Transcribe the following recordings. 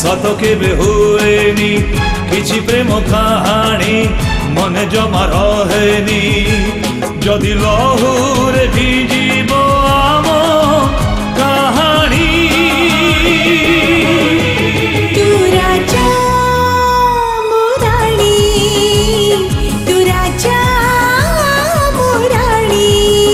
सत केबे हुएनी किछि प्रेम कहानी मने जमा रहेनी जदि लहुरे भिजिब आम कहानी तू राजा मुरारी तू राजा मुरारी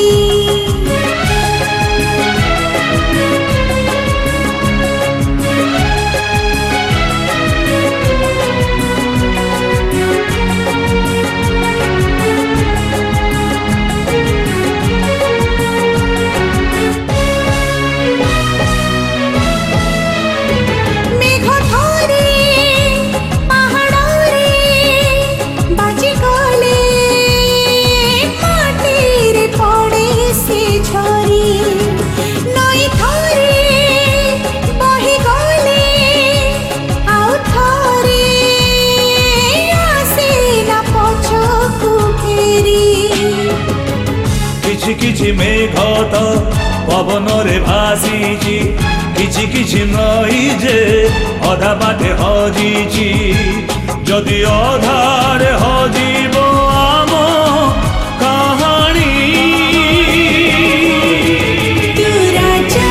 किछि मेघ तो पवन रे भासीची किछि किछि नई जे अधा बाटे हजीची जदि अधारे हजीब आम कहानी तू राजा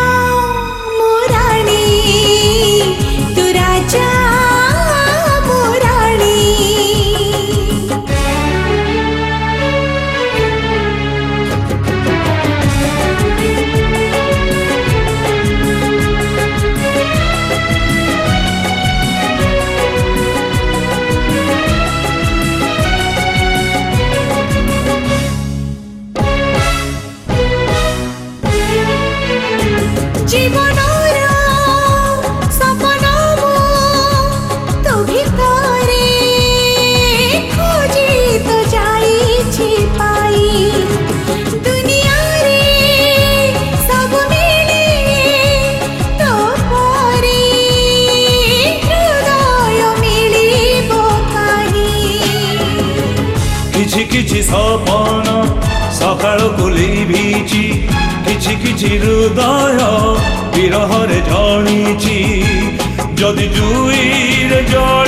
मुरारी तू राजा मुरारी জীবনর সপন তো ভিতরে খোঁজি তো যাইছি পাই দুনিয়ারে সব মিলে তো পরে হৃদয় মিলিব কাহি किछि किछि सपन सकाळ कुली भीची किछि किछि हृदय विरह रे जणीची जदि जुईरे जळ